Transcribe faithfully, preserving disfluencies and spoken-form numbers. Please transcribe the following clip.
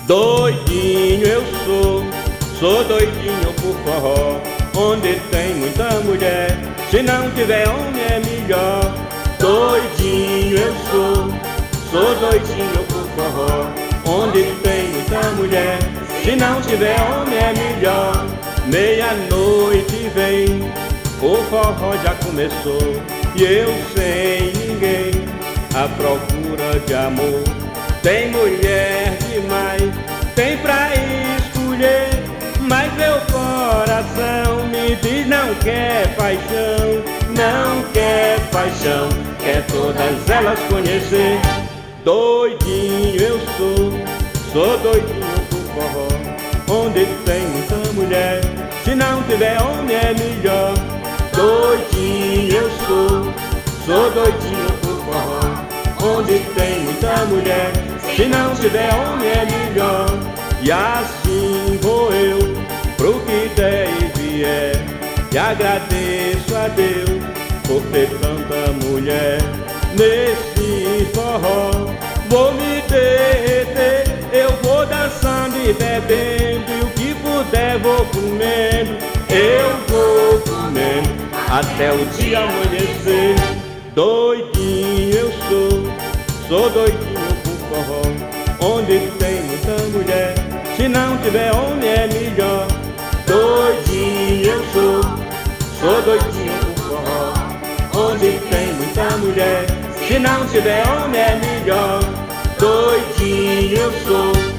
Doidinho eu sou, sou doidinho por forró, onde tem muita mulher, se não tiver homem é melhor. Doidinho eu sou, sou doidinho por forró, onde tem muita mulher, se não tiver homem é melhor. Meia-noite vem, o forró já começou, e eu sem ninguém, à procura de amor. Tem mulher demais, tem pra escolher, mas meu coração me diz não quer paixão, não quer paixão, quer todas elas conhecer. Doidinho eu sou, sou doidinho por forró, onde tem muita mulher, se não tiver homem é melhor. Doidinho eu sou, sou doidinho por forró, onde tem muita mulher, se não tiver homem é melhor. E assim vou eu, pro que der e vier, e agradeço a Deus por ter tanta mulher nesse forró. Vou me derreter, eu vou dançando e bebendo, e o que puder vou comendo, eu vou comendo, até o dia amanhecer. Doidinho eu sou, sou doidinho por forró, onde tem muita mulher, se não tiver homem é melhor. Doidinho eu sou, sou doidinho por forró, onde tem muita mulher, se não tiver homem é melhor. Doidinho eu sou.